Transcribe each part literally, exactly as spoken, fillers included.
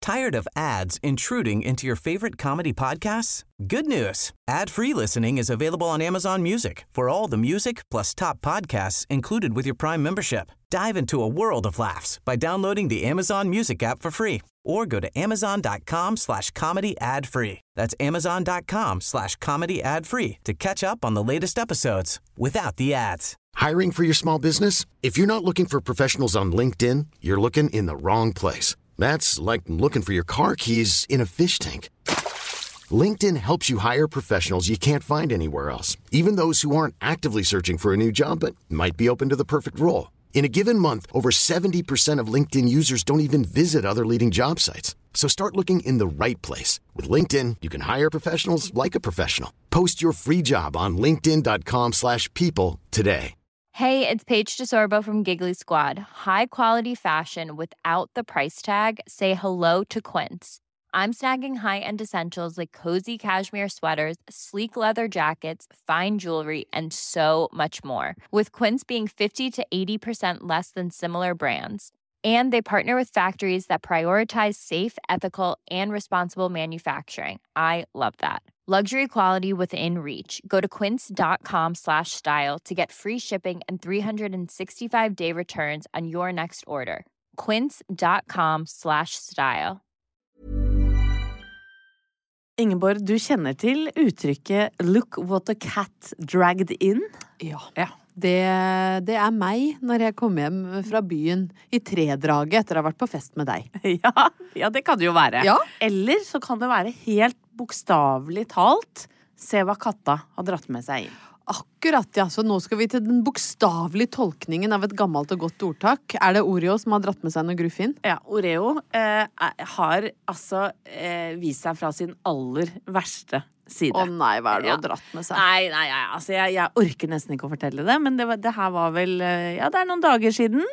Tired of ads intruding into your favorite comedy podcasts? Good news. Ad-free listening is available on Amazon Music for all the music plus top podcasts included with your Prime membership. Dive into a world of laughs by downloading the Amazon Music app for free or go to amazon.com slash comedy ad free. That's amazon.com slash comedy ad free to catch up on the latest episodes without the ads. Hiring for your small business? If you're not looking for professionals on LinkedIn, you're looking in the wrong place. That's like looking for your car keys in a fish tank. LinkedIn helps you hire professionals you can't find anywhere else, even those who aren't actively searching for a new job but might be open to the perfect role. In a given month, over seventy percent of LinkedIn users don't even visit other leading job sites. So start looking in the right place. With LinkedIn, you can hire professionals like a professional. Post your free job on linkedin.com slash people today. Hey, it's Paige DeSorbo from Giggly Squad. High quality fashion without the price tag. Say hello to Quince. I'm snagging high-end essentials like cozy cashmere sweaters, sleek leather jackets, fine jewelry, and so much more. With Quince being fifty to eighty percent less than similar brands. And they partner with factories that prioritize safe, ethical, and responsible manufacturing. I love that. Luxury quality within reach. Go to quince.com slash style to get free shipping and three sixty-five day returns on your next order. Quince.com slash style. Ingeborg, du kjenner til uttrykket "look what a cat dragged in"? Ja, ja. Det, det er meg når jeg kommer hjem fra byen i tredraget etter å ha vært på fest med deg. Ja, ja, det kan det jo være. Ja. Eller så kan det være helt bokstavelig talt, se hva katta har dratt med seg inn. Akkurat, ja. Så nå skal vi til den bokstavelige tolkningen av et gammelt og godt ordtak. Er det Oreo som har dratt med seg noe gruffin? Ja, Oreo eh, har altså eh, vist seg fra sin aller verste side. Å nei, hva er det ja. du har dratt med seg? Nei, nei, nei altså jeg, jeg orker nesten ikke å fortelle det, men det, var, det her var vel, ja, det er noen dager siden.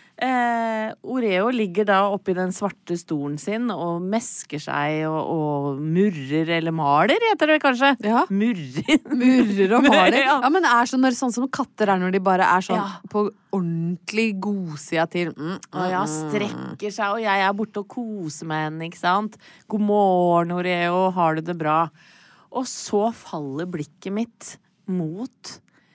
Eh, Oreo ligger da oppi den svarte stolen sin og mesker seg og, og murrer, eller maler, heter det kanskje? Ja. Murrer. Murrer og maler. Ja. Ja, men det er sånn, når, sånn som katter er når de bare er sånn Ja. på ordentlig godsida til. Mm, mm, Og ja, strekker seg, og jeg er borte og koser med henne, ikke sant? God morgen, Oreo, har du det bra? Og så faller blikket mitt mot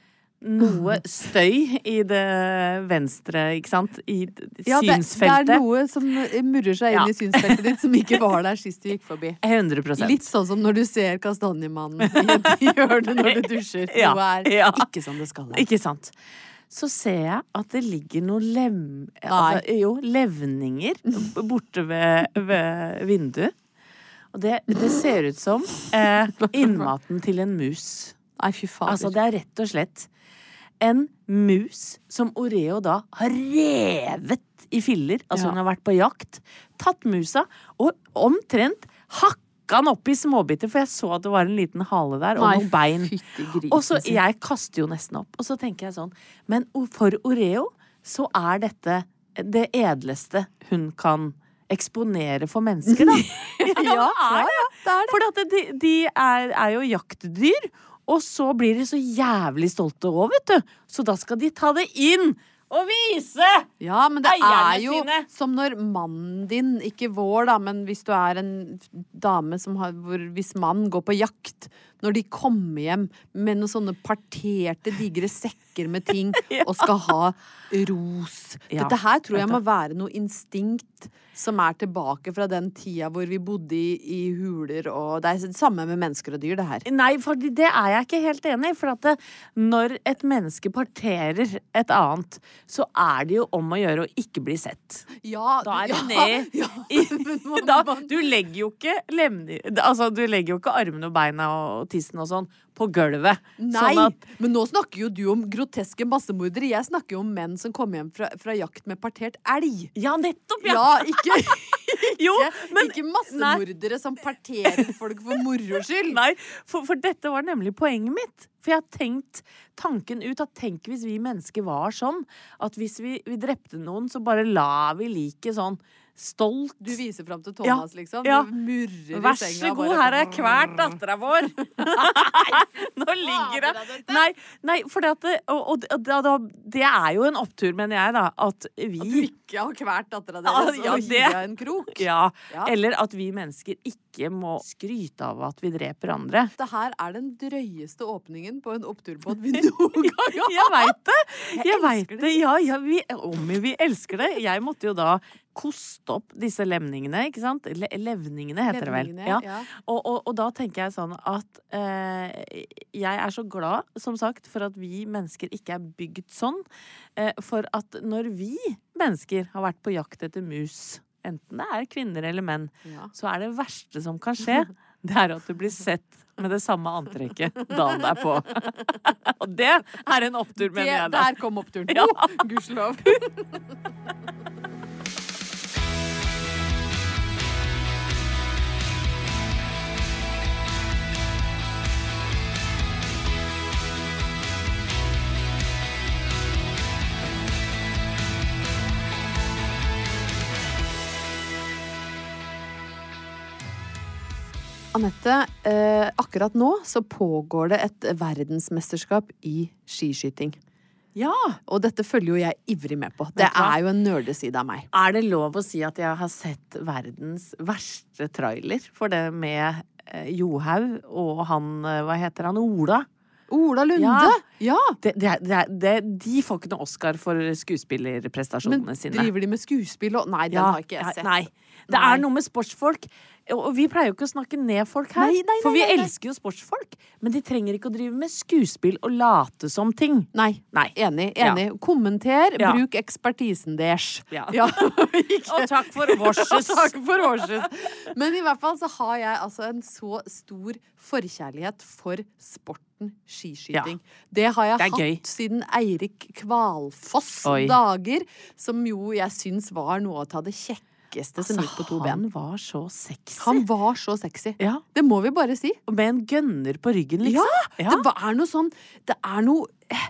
noe støy i det venstre, ikke sant? I ja, det, synsfeltet. det er noe som murrer seg inn Ja. i synsfeltet ditt som ikke var der sist du gikk forbi. hundre prosent. Litt sånn som når du ser kastanjemannen i et hjørne når du dusjer. Ja, Noe er ja. ikke som det skal være. Ikke sant? Så ser jeg at det ligger noen lem... Altså, jo, levninger borte ved, ved vinduet. Og det, det ser ut som eh, innmaten til en mus. Nei, fy fader. Altså, det er rett og slett en mus som Oreo da har revet i filler. Altså, Ja. hun har vært på jakt, tatt musa, og omtrent hakka den opp i småbiter, for jeg så at det var en liten hale der, og Nei, noen bein. fytti grisen Og så, sin. jeg kaster jo nesten opp, og så tenker jeg sånn, men o- for Oreo, så er dette det edleste hun kan eksponere for mennesker, da. Ja, Ja, det er det. det er det. For at de, de er, er jo jaktdyr, og så blir de så jævlig stolte også, vet du. Så da skal de ta det inn og vise! Ja, men det eierne er jo sine. som når mannen din, ikke vår da, men hvis du er en dame som har, hvor, hvis mannen går på jakt, når de kommer hjem med noen sånne parterte, digre sekker med ting, Ja. og skal ha ros. Ja, Dette her tror jeg vet må være noe instinkt som er tilbake fra den tida hvor vi bodde i, i huler, og det er det samme med mennesker og dyr, det her. Nei, for det er jeg ikke helt enig i. For at det, når et menneske parterer et annet, så er det jo om å gjøre å ikke bli sett. Ja, Da er det ja, ned ja, i, men man- da, man- Du legger jo ikke lemner, altså, du legger jo ikke armene og beina og tissen og sånn på gulvet. Nei, Sånn at, men nå snakker jo du om groteske massemordere. Jeg snakker jo om menn som kommer hjem fra, fra jakt med partert elg. ja, nettopp, ja! Ja, ikke, Jo, ikke, men ikke massemordere som parterer folk for moro skyld. Nei, for, for dette var nemlig poenget mitt. For jeg har tenkt tanken ut at tenk hvis vi mennesker var sånn, at hvis vi, vi drepte noen, så bare la vi like sånn stolt. Du viser frem til Thomas, Ja, liksom. ja. Du murrer Vær i senga. så god, bare- her er hvert dattera vår. Nå ligger det. Nei, nei, for det at det, og, og, og, da- da- det er jo en opptur, mener jeg, da, at vi At du ikke har hvert dattera Ja, deres ja, og gir det- deg en krok. Ja, Ja. eller at vi mennesker ikke må skryte av at vi dreper andre. Det her er den drøyeste åpningen på en oppturbåt vi noen gang har. Jeg veit det! Jeg, elsker vet det. det. Ja, ja, vi, om vi elsker det. Jeg måtte jo da koste opp disse lemningene, ikke sant? Le levningene heter det vel. Levningene, Ja. ja. Og, og, og da tenker jeg sånn at eh, jeg er så glad, som sagt, for at vi mennesker ikke er bygd sånn. Eh, for at når vi mennesker har vært på jakt etter mus, enten det er kvinner eller menn, Ja. så er det verste som kan skje, det er at du blir sett med det samme antrekket dagen derpå. Og det er en opptur, Det, mener jeg da. der kom oppturen. Ja. Oh, gudskjelov. Anette, eh, akkurat nå så pågår det et verdensmesterskap i skiskyting. Ja! Og dette følger jo jeg ivrig med på. Det Vet du hva? er jo en nerdeside av meg. Er det lov å si at jeg har sett verdens verste trailer for det med eh, Johaug og han, eh, hva heter han, Ola? Ola Lunde! Ja. Ja! Det, det, er- det, er- det, de får ikke noe Oscar for Men skuespillerprestasjonene sine. driver de med skuespill og Nei, den Ja, har ikke jeg ja, sett. Nei. Det Nei. er noe med sportsfolk. Og vi pleier jo ikke å snakke ned folk her. Nei, nei, nei, for vi nei, nei. elsker jo sportsfolk. Men de trenger ikke å drive med skuespill og late som ting. Nei. Nei. Enig. enig. Kommenter, Ja. bruk ekspertisen deres. Ja. Ikke- Og takk for vorses. Takk for årses. Men i hvert fall så har jeg altså en så stor forkjærlighet for sporten skiskyting. Det har jeg Det er hatt gøy. siden Eirik Kvalfoss Oi. dager, som jo jeg syns var noe av det kjekkeste som gikk på to ben. han var så sexy. Han var så sexy. Ja. Det må vi bare si. Og med en gønner på ryggen, Ja, liksom. det var- er noe sånn Det er noe eh,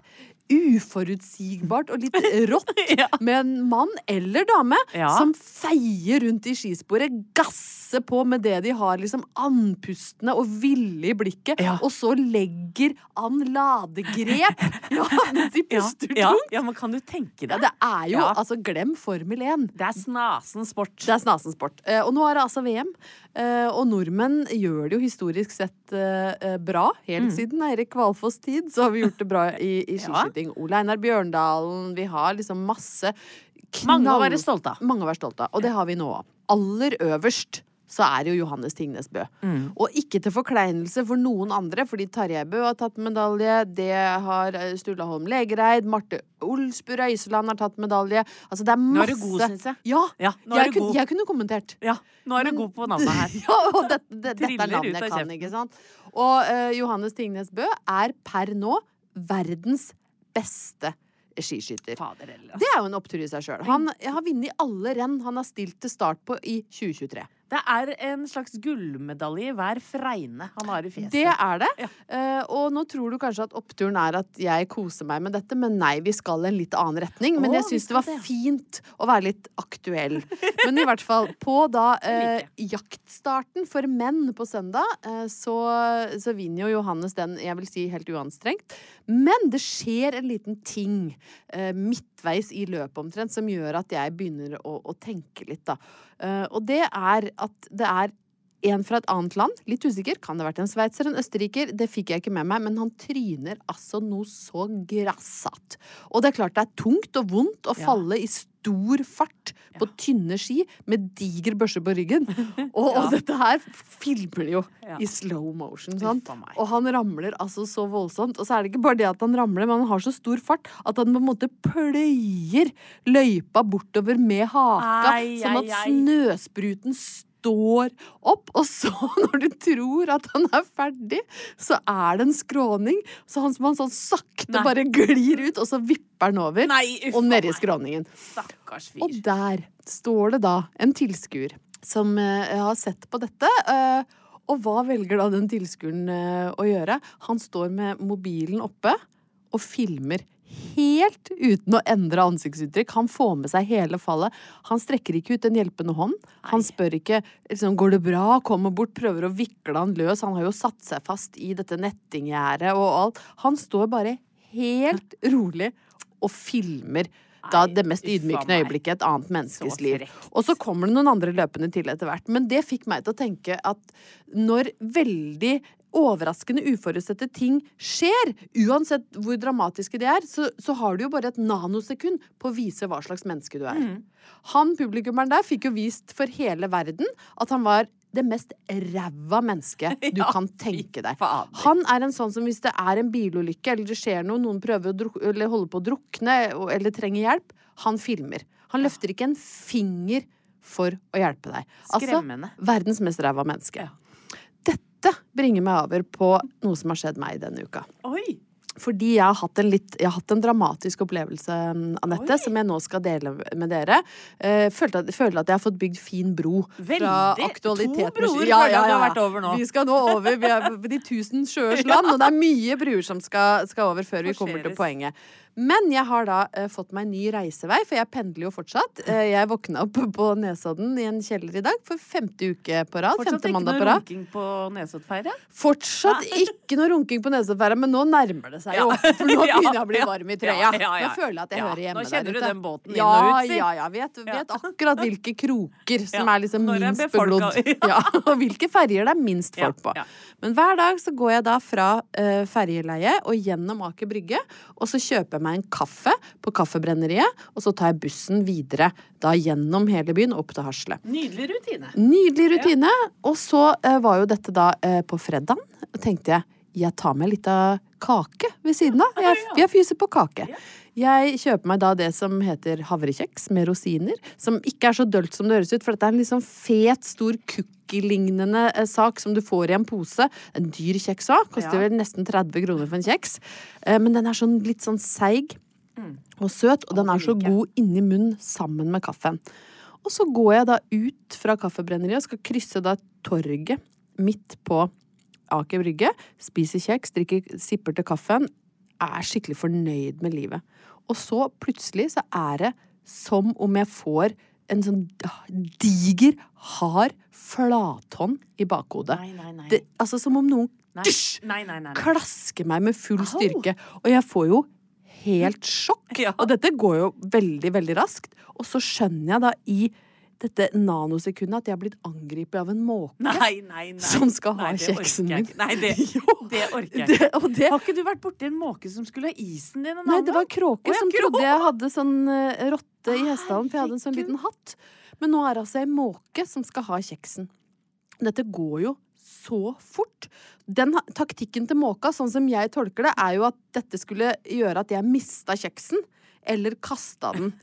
uforutsigbart og litt rått Ja. med en mann eller dame Ja. som feier rundt i skisporet, gasser på med det de har, liksom andpustende og ville i blikket, Ja. og så legger an ladegrep ja, mens de Ja, puster ja, tungt. ja, men kan du tenke Ja, deg? det er jo, Ja. altså glem Formel én. Det er snasen sport. Det er snasen sport. Eh, og nå er det altså V M, eh, og nordmenn gjør det jo historisk sett eh, eh, bra. Helt siden Eirik Kvalfoss tid så har vi gjort det bra i, i Ja. skiskyting. Ole Einar Bjørndalen, vi har liksom masse Mange å knall- være stolte av. Mange å være stolte av, og det har vi nå. Aller øverst så er det jo Johannes Tingnes Bø. Og ikke til forkleinelse for noen andre, fordi Tarjei Bø har tatt medalje, det har eh, Sturla Holm Legereid, Marte Olsbu Røiseland har tatt medalje. Altså det er Nå masse. er du god, synes jeg. Ja, Ja, nå er jeg, du kunne, god. jeg kunne kommentert. Ja, nå er du god på navnet her. Ja, og dette, det, dette Triller er navnet ut jeg av kan, kjeften. ikke sant? Og eh, Johannes Tingnes Bø er per nå verdens beste skiskytter. Fader heller, Det er jo en opptur i seg sjøl. Han har vunnet alle renn han har stilt til start på i tjue tjuetre. Det er en slags gullmedalje i hver fregne han har i fjeset. Det er det. Ja. Eh, og nå tror du kanskje at oppturen er at jeg koser meg med dette, men nei, vi skal i en litt annen retning. Men Å, jeg vi syns det var skal det. fint å være litt aktuell. Men i hvert fall, på da eh, liker jaktstarten for menn på søndag, eh, så, så vinner jo Johannes den, jeg vil si, helt uanstrengt. Men det skjer en liten ting eh, midtveis i løpet omtrent som gjør at jeg begynner å, å tenke litt, da. Eh, og det er at det er en fra et annet land, litt usikker, kan det ha vært en sveitser, en østerriker, det fikk jeg ikke med meg, men han tryner altså noe så grassat. Og det er klart det er tungt og vondt å Ja. falle i stor fart på tynne ski med diger børse på ryggen. Og, og dette her filmer de jo Ja. i slow motion, sant? Uff a meg. Og han ramler altså så voldsomt, og så er det ikke bare det at han ramler, men han har så stor fart at han på en måte pløyer løypa bortover med haka, Ai, sånn at ai, ai. snøspruten står opp, og så når du tror at han er ferdig, så er det en skråning, så han som han sånn sakte Nei. bare glir ut, og så vipper han over, Nei, uff og a ned i meg. skråningen. Stakkars Og fyr. der står det da en tilskuer som eh, har sett på dette, eh, og hva velger da den tilskueren eh, å gjøre? Han står med mobilen oppe og filmer helt uten å endre ansiktsuttrykk. Han får med seg hele fallet. Han strekker ikke ut en hjelpende hånd. Han spør ikke, liksom, går det bra? Kommer bort, prøver å vikle han løs. Han har jo satt seg fast i dette nettinggjerdet og alt. Han står bare helt rolig og filmer da det mest ydmykende øyeblikket i et annet menneskes liv. Og så kommer det noen andre løpende til etter hvert. Men det fikk meg til å tenke at når veldig overraskende, uforutsette ting skjer, uansett hvor dramatiske de er, så, så har du jo bare et nanosekund på å vise hva slags menneske du er. Mm. Han, publikummeren der, fikk jo vist for hele verden at han var det mest ræva mennesket du ja, kan tenke deg. Han er en sånn som hvis det er en bilulykke, eller det skjer noe, noen prøver å druk- eller holder på å drukne, eller trenger hjelp, han filmer. Han løfter ikke en finger for å hjelpe deg. Skremmende. Altså, verdens mest ræva menneske. Ja. Dette bringer meg over på noe som har skjedd meg denne uka. Oi! Fordi jeg har hatt en litt, jeg har hatt en dramatisk opplevelse, Annette, Oi. Som jeg nå skal dele med dere. Uh, føler, at, føler at jeg har fått bygd fin bro. Veldig! Fra aktualitet. To broer ja, føler ja, ja. du har vært over nå. Vi skal nå over, vi er på de tusen sjøers land, og det er mye bruer som skal, skal over før vi kommer til poenget. Men jeg har da uh, fått meg en ny reisevei, for jeg pendler jo fortsatt. Uh, jeg våkna opp på Nesodden i en kjeller i dag for femte uke på rad. Fortsatt ikke noe runking på Nesoddfeira? Fortsatt ja. Ikke noe runking på Nesoddfeira, men nå nærmer det seg jo. Ja. For nå begynner jeg å bli varm i trøya. Ja, ja, ja. Nå føler jeg at jeg ja. Hører hjemme der ute. Nå kjenner du den båten ja, inn og ut, si. Ja, ja, vet, vet akkurat hvilke kroker som ja. Er liksom Når minst er beglodd. Ja. Og hvilke ferger det er minst folk på. Ja. Ja. Men hver dag så går jeg da fra uh, fergeleie og gjennom Aker Brygge, og så kjøper jeg meg en kaffe på kaffebrenneriet, og så tar jeg bussen videre da gjennom hele byen opp til Hasle. Nydelig rutine. Nydelig rutine. Ja. Og så uh, var jo dette da uh, på fredagen, tenkte jeg, jeg tar meg litt av kake ved siden av. Jeg, jeg fyser på kake. Jeg kjøper meg da det som heter havrekjeks med rosiner, som ikke er så dølt som det høres ut, for dette er en litt sånn fet, stor cookie-lignende eh, sak som du får i en pose. En dyr kjeks også, koster ja. Vel nesten tretti kroner for en kjeks. Eh, men den er sånn, litt sånn seig mm. og søt, og den er så god inni munnen sammen med kaffen. Og så går jeg da ut fra kaffebrenneriet og skal krysse da torget midt på Aker Brygge, spiser kjeks, drikker sipper til kaffen, er skikkelig fornøyd med livet. Og så plutselig så er det som om jeg får en sånn diger, hard flathånd i bakhodet. Nei, nei, nei. Det, altså som om noen nei. Nei, nei, nei, nei. klasker meg med full styrke. Og jeg får jo helt sjokk. Ja. Og dette går jo veldig, veldig raskt. Og så skjønner jeg da i dette nanosekundet at jeg har blitt angripet av en måke nei, nei, nei. Som skal ha nei, kjeksen min. Nei, det, det orker jeg ikke. Det, det... Har ikke du vært borti en måke som skulle ha isen din? Nei, det var kråke oh, som trodde jeg hadde sånn uh, rotte i hestehalen, for jeg hadde en sånn liten hatt. Men nå er det altså en måke som skal ha kjeksen. Dette går jo så fort. Den taktikken til måka, sånn som jeg tolker det, er jo at dette skulle gjøre at jeg mistet kjeksen, eller kastet den.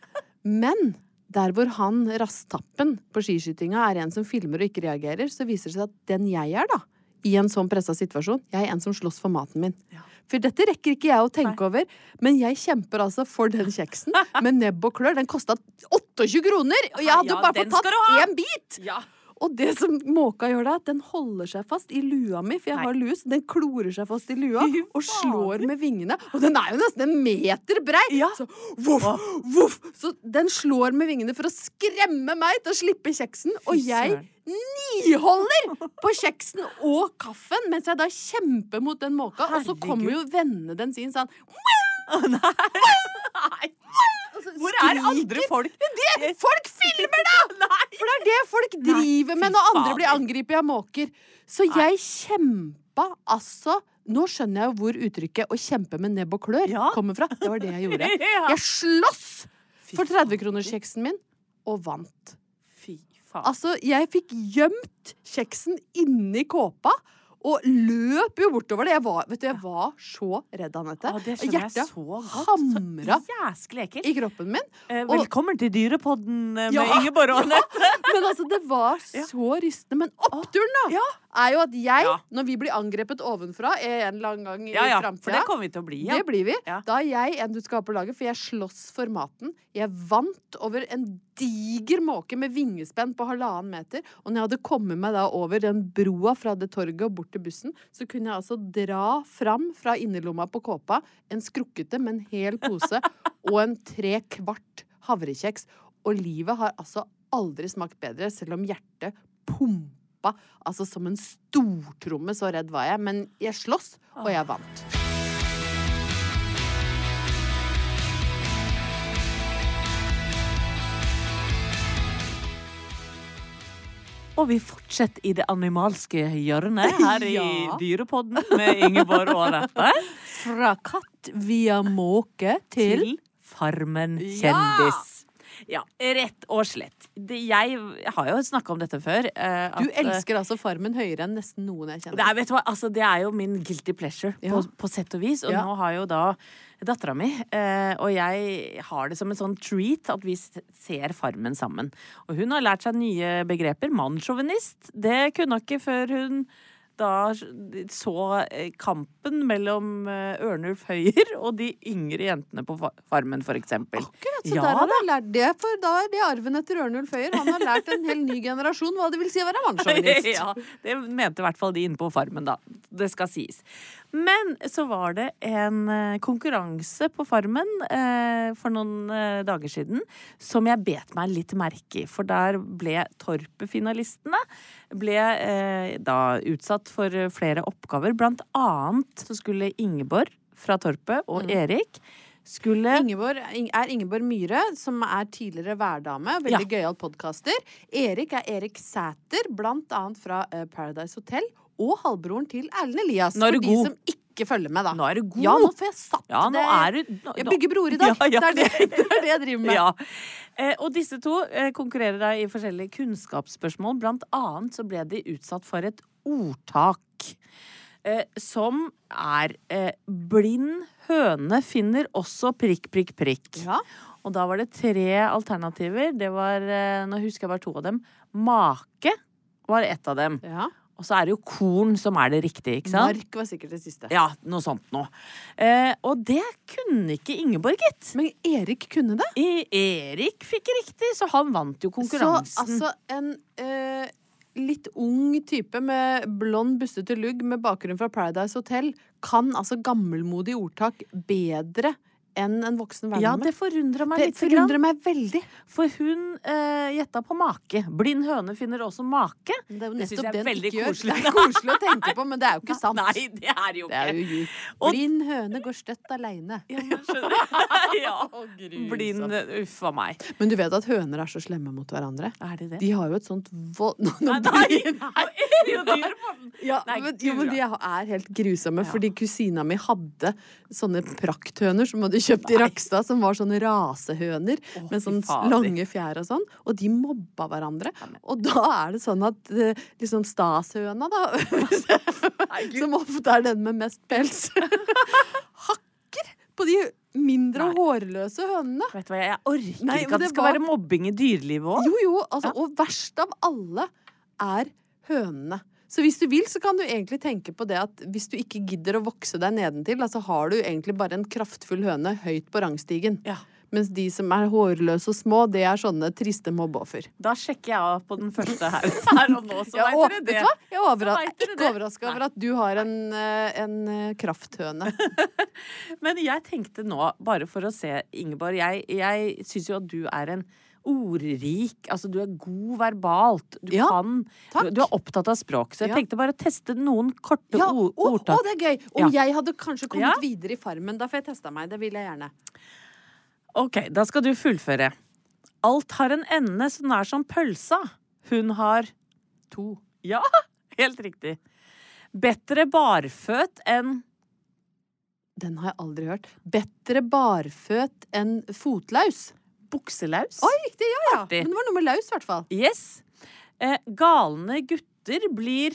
Men der hvor han, rasttappen på skiskytinga, er en som filmer og ikke reagerer, så viser det seg at den jeg er da, i en sånn presset situasjon, jeg er en som slåss for maten min. Ja. For dette rekker ikke jeg å tenke Nei. Over, men jeg kjemper altså for den kjeksen med nebb og klør. Den kostet tjueåtte kroner, og jeg hadde jo ja, bare fått tatt en bit! Ja. Og det som måka gjør da, at den holder seg fast i lua mi, for jeg Nei. Har lus, den klorer seg fast i lua, og slår med vingene, og den er jo nesten en meter brei, ja. Så voff, voff, så den slår med vingene for å skremme meg til å slippe kjeksen, og jeg niholder på kjeksen og kaffen, mens jeg da kjemper mot den måka, Herregud. Og så kommer jo vennene den sin sånn, oh, nei, nei. Hvor er andre folk? Det, folk filmer da! Nei. For det er det folk driver Nei, med når andre blir angripet av måker. Så jeg kjempa altså, nå skjønner jeg jo hvor uttrykket å kjempe med nebb og klør ja. Kommer fra. Det var det jeg gjorde. Jeg slåss for tretti kroners kjeksen min, og vant. Fy faen. Altså, jeg fikk gjemt kjeksen inni kåpa, og løp jo bortover det. Jeg var, vet du, jeg var så redd, Annette. Ah, det skjønner jeg så godt. Hamra så i kroppen min. Eh, velkommen og, til Dyrepodden med ja, Ingeborg og Annette. Ja. Men altså, det var så rystende. Men oppturen da, ja. Er jo at jeg, ja. Når vi blir angrepet ovenfra en eller annen gang ja, ja. I fremtiden. For det kommer vi til å bli. Ja. Det blir vi. Ja. Da er jeg en du skal ha på laget, for jeg slåss for maten. Jeg vant over en diger måke med vingespenn på halvannen meter. Og når jeg hadde kommet meg da over den broa fra det torget og bort til bussen, så kunne jeg altså dra fram fra innerlomma på kåpa en skrukkete, men hel pose og en tre kvart havrekjeks. Og livet har altså aldri smakt bedre, selv om hjertet pumpa, altså som en stortromme, så redd var jeg. Men jeg slåss, og jeg vant. Og vi fortsetter i det animalske hjørnet her i Ja. Dyrepodden med Ingeborg og Anette. Fra katt via måke til, Til Farmen Ja! kjendis. Ja, rett og slett. Det, jeg har jo snakket om dette før. eh, at, Du elsker altså Farmen høyere enn nesten noen jeg kjenner. Nei, vet du hva? Altså, det er jo min guilty pleasure, Ja. på, på sett og vis. Og Ja. nå har jo da datteren min, eh, og jeg har det som en sånn treat at vi s- ser Farmen sammen. Og hun har lært seg nye begreper. Mannssjåvinist. Det kunne hun ikke før hun da så eh, kampen mellom eh, Ørnulf Høyer og de yngre jentene på fa- Farmen, for eksempel. Akkurat, så Ja, der har han lært det, for da er det arven etter Ørnulf Høyer. Han har lært en hel ny generasjon hva det vil si å være mannssjåvinist. Ja, det mente i hvert fall de inne på Farmen, da. Det skal sies. Men så var det en eh, konkurranse på Farmen eh, for noen eh, dager siden som jeg bet meg litt merke i. For der ble Torpet-finalistene ble eh, da utsatt for eh, flere oppgaver. Blant annet så skulle Ingeborg fra Torpet og Erik skulle Ingeborg er Ingeborg Myhre, som er tidligere værdame. Veldig gøyal podcaster. Erik er Erik Sæter, blant annet fra uh, Paradise Hotel. Og halvbroren til Erlend Elias. Nå er For du de god. som ikke følger med, da. Nå er du god! Ja, nå får jeg satt Ja, nå det. er du nå, Jeg nå- bygger broer i dag. Ja, ja. Det, er det, det er det jeg driver med. Ja. Eh, og disse to eh, konkurrerer da i forskjellige kunnskapsspørsmål. Blant annet så ble de utsatt for et ordtak. Eh, som er eh, blind høne finner også prikk, prikk, prikk. Ja. Og da var det tre alternativer. Det var, eh, nå husker jeg bare to av dem. Make var ett av dem. Ja. Og så er det jo korn som er det riktige, ikke sant? Mark var sikkert det siste. Ja, noe sånt noe. Eh, og det kunne ikke Ingeborg, gitt. Men Erik kunne det. I Erik fikk riktig, så han vant jo Så konkurransen. altså en eh, litt ung type med blond, bustete lugg med bakgrunn fra Paradise Hotel kan altså gammelmodig ordtak bedre enn en voksen Ja, værdame. det forundrer meg Det litt. forundrer meg veldig. For hun eh, gjetta på make. Blind høne finner også make. Det er jo Det synes nettopp jeg er det den veldig ikke gjør. koselig. Det er koselig å tenke på, men det er jo ikke sant. Nei, det er jo Det er ikke. jo djupt. Og- Blind høne går støtt aleine. Ja, men skjønner ja. Blind Uff a meg. Men du vet at høner er så slemme mot hverandre? Er det det? De har jo et sånt vold... Nå, nå Nei, nei, blir- nå er det jo dyr på den. Ja, Nei, men, Gud, jo, men de ja. er helt grusomme, Ja. fordi kusina mi hadde sånne prakthøner som hadde kjøpt i Rakstad, som var sånne rasehøner Å, med fy sånn fader. lange fjær og sånn, og de mobba hverandre. Og da er det sånn at eh, liksom Stashøna, da, som ofte er den med mest pels, hakker på de mindre Nei. og hårløse hønene. Vet du hva, jeg orker Nei, ikke men at det det skal var- være mobbing i dyrelivet òg. Jo, jo, altså, og verst av alle er hønene. Så hvis du vil, så kan du egentlig tenke på det at hvis du ikke gidder å vokse deg nedentil, altså har du egentlig bare en kraftfull høne høyt på rangstigen. Ja. Mens de som er hårløse og små, det er sånne triste mobbeoffer. Da sjekker jeg av på den første her, her og nå, så Ja, vet og, dere vet det. du hva? Jeg er overra- Så vet dere ikke det. overraska over at du har en, eh, en eh, krafthøne. Men jeg tenkte nå, bare for å se, Ingeborg, jeg, jeg syns jo at du er en ordrik, altså du er god verbalt, du Ja, kan, takk. du, du er opptatt av språk, så jeg Ja. tenkte bare å teste noen korte Ja, ord, å, å, ordtak. det er gøy! Om Ja. jeg hadde kanskje kommet Ja. videre i Farmen, da får jeg testa meg. Det vil jeg gjerne. Ok, da skal du fullføre. Alt har en ende så nær som pølsa. Hun har To. Ja, helt riktig. Bedre barføt enn Den har jeg aldri hørt. Bedre barføt enn fotlaus. bukselaus. Oi, riktig, ja, ja. Artig. Men det var noe med laus, i hvert fall. Yes. Eh, galne gutter blir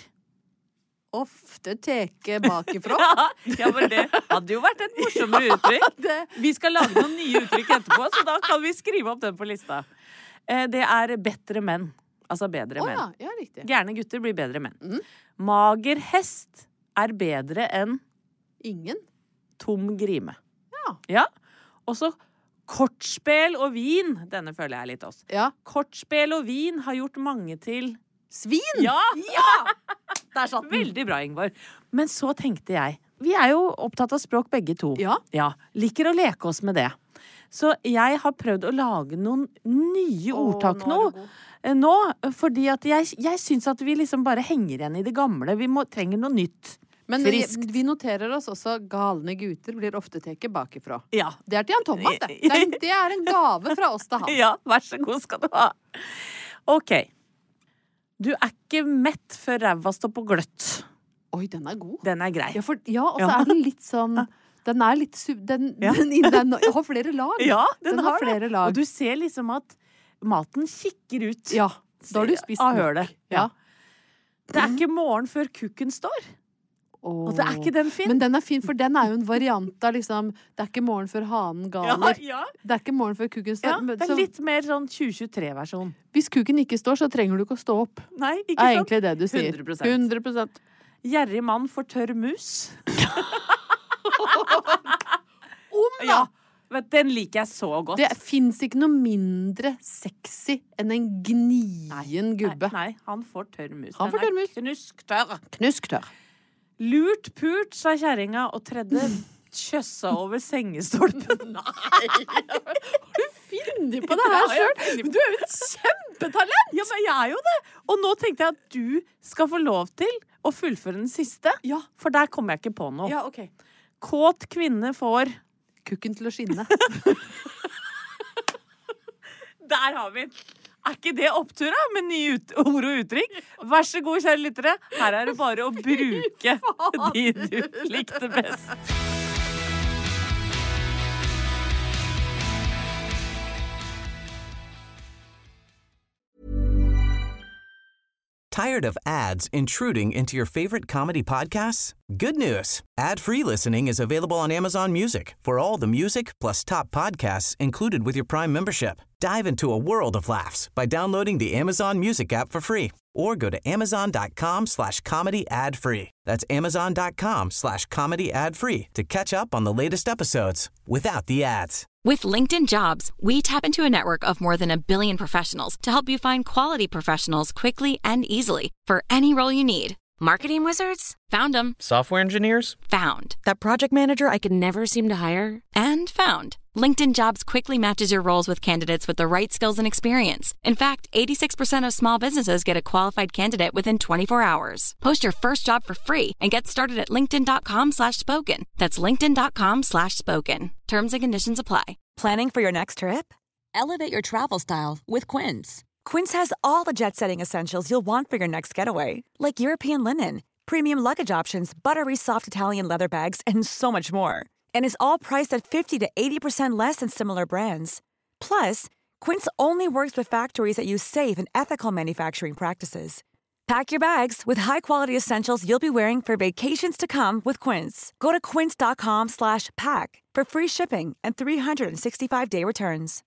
Ofte teke bakifra. Ja, men det hadde jo vært et morsommere uttrykk. Det, Vi skal lage noen nye uttrykk etterpå, så da kan vi skrive opp den på lista. Eh, det er bedre menn. Altså bedre å menn. ja, ja, riktig. Gærne gutter blir bedre menn. Mhm. Mager hest er bedre enn Ingen. tom grime. Ja. Ja. Og så Kortspel og vin, denne føler jeg litt oss. Ja. Kortspel og vin har gjort mange til Svin! Ja! Der satt den. Veldig bra, Ingeborg. Men så tenkte jeg, vi er jo opptatt av språk begge to. Ja. Ja, liker å leke oss med det. Så jeg har prøvd å lage noen nye ordtak nå er du nå. Nå, fordi at jeg, jeg synes at vi liksom bare henger igjen i det gamle. Vi må, trenger noe nytt. Men vi, Friskt. vi noterer oss også galne guter blir ofte teket bakifra. Ja. Det er til Jan Thomas, det. Det er, det er en gave fra oss til han. Ja, vær så god skal du ha. Ok. Du er ikke mett før ræva står på gløtt. Oi, den er god. Den er grei. Ja, for, ja og så Ja. er den litt sånn Den er litt sub... Den, Ja. den, den, den har flere lag. Ja, den, den, har har flere det. lag. Og du ser liksom at maten kikker ut. Ja, da har du spist av nok. hølet. Ja. Det er ikke morgen før kukken står. Åh. Og det er ikke den fin. Men den er fin, for den er jo en variant av liksom Det er ikke morgen før hanen galer. ja. Det er ikke morgen før kuken står. Ja, Men det så er litt mer sånn tjue tjuetre-versjon. hvis kuken ikke står, så trenger du ikke å stå opp. Nei, ikke Det er sant? egentlig det du sier. hundre prosent. hundre prosent. Gjerrig mann får tørr mus. Om, da! Ja, vet, den liker jeg så godt. Det fins ikke noe mindre sexy enn en gnien gubbe. Nei, nei, han får tørr mus. Han Den får tørr mus. er knusktørr. Knusktørr. Lurt pult, sa kjerringa og tredde kjøssa over sengestolpen. Finner på det her sjøl! Men du er jo et kjempetalent! Ja, men jeg er jo det. Og nå tenkte jeg at du skal få lov til å fullføre den siste. Ja. For der kommer jeg ikke på noe. Ja, ok. Kåt kvinne får Kukken til å skinne. Der har vi den. Er ikke det opptur, da? Med nye ut ord og uttrykk? Vær så god, kjære lyttere. Her er det bare å bruke de du likte best. Tired of ads intruding into your favorite comedy podcasts? Good news. Ad-free listening is available on Amazon Music for all the music plus top podcasts included with your Prime membership. Dive into a world of laughs by downloading the Amazon Music app for free or go to amazon.com slash comedy ad free. That's amazon.com slash comedy ad free to catch up on the latest episodes without the ads. With LinkedIn Jobs, we tap into a network of more than a billion professionals to help you find quality professionals quickly and easily for any role you need. Marketing wizards? Found them. Software engineers? Found. That project manager I could never seem to hire? And found. LinkedIn Jobs quickly matches your roles with candidates with the right skills and experience. In fact, eighty-six percent of small businesses get a qualified candidate within twenty-four hours. Post your first job for free and get started at linkedin.com slash spoken. That's linkedin.com slash spoken. Terms and conditions apply. Planning for your next trip? Elevate your travel style with Quince. Quince has all the jet-setting essentials you'll want for your next getaway, like European linen, premium luggage options, buttery soft Italian leather bags, and so much more. And is all priced at fifty to eighty percent less than similar brands. Plus, Quince only works with factories that use safe and ethical manufacturing practices. Pack your bags with high-quality essentials you'll be wearing for vacations to come with Quince. Go to quince.com slash pack for free shipping and three sixty-five day returns.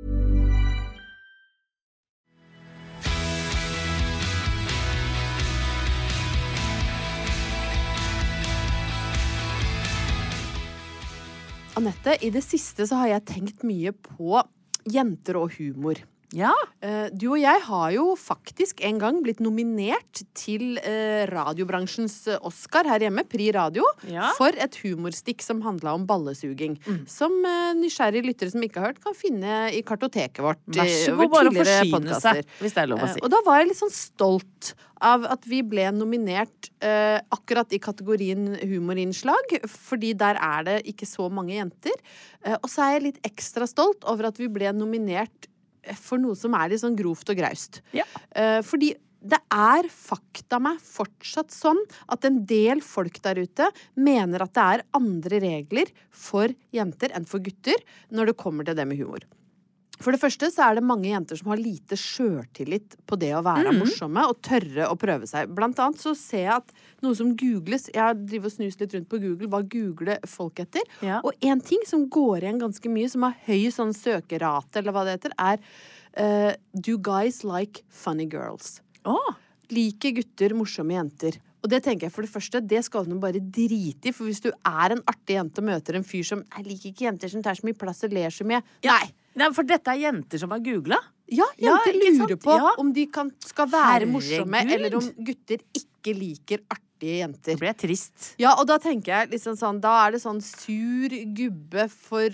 Anette, i det siste så har jeg tenkt mye på jenter og humor. Ja. Eh, Du og jeg har jo faktisk en gang blitt nominert til eh, radiobransjens eh, Oscar her hjemme, Pri Radio, Ja. for et humorstikk som handla om ballesuging. Som eh, nysgjerrige lyttere som ikke har hørt, kan finne i kartoteket vårt. Vær i- så over god, bare tidligere forsyne podcaster. seg, hvis det er lov å Eh, si. Og da var jeg litt sånn stolt av at vi ble nominert eh, akkurat i kategorien humorinnslag, fordi der er det ikke så mange jenter. Eh, og så er jeg litt ekstra stolt over at vi ble nominert for noe som er litt sånn grovt og graust. Ja. Eh, fordi det er fakta meg fortsatt sånn at en del folk der ute mener at det er andre regler for jenter enn for gutter når det kommer til det med humor. For det første så er det mange jenter som har lite sjøltillit på det å være morsomme og tørre å prøve seg. Blant annet så ser jeg at noe som googles, jeg har drivet og snust litt rundt på Google, hva googler folk etter? Ja. Og en ting som går igjen ganske mye, som har høy sånn søkerate, eller hva det heter, er uh, do guys like funny girls? Åh. Liker gutter morsomme jenter? Og det tenker jeg for det første, det skal du bare drite i, for hvis du er en artig jente og møter en fyr som, jeg liker ikke jenter som tar så mye plass og ler så mye. Ja. Nei. Nei, for dette er jenter som har googlet. Ja, jenter Ja, ikke lurer sant? på Ja. om de kan, skal være Herregud. morsomme, eller om gutter ikke liker artige jenter. Det ble trist. Ja, og da tenker jeg liksom sånn, da er det sånn sur gubbe for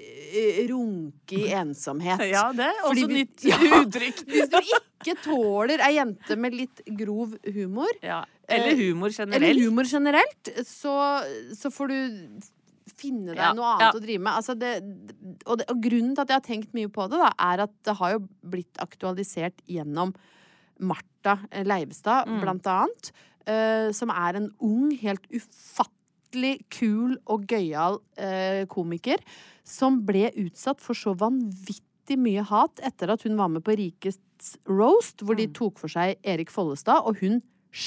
eh, runke i ensomhet. Ja, det er også Fordi vi- nytt Ja. uttrykk. Hvis du ikke tåler ei jente med litt grov humor, Ja. Eller humor generelt. eller humor generelt, så, så får du finne deg Ja, noe annet ja. å drive med. Altså det, og, det, og grunnen til at jeg har tenkt mye på det, da, er at det har jo blitt aktualisert gjennom Martha Leivestad, Mm. blant annet, eh, som er en ung, helt ufattelig kul og gøyal eh, komiker, som ble utsatt for så vanvittig mye hat etter at hun var med på Rikets Roast, hvor Mm. de tok for seg Erik Follestad, og hun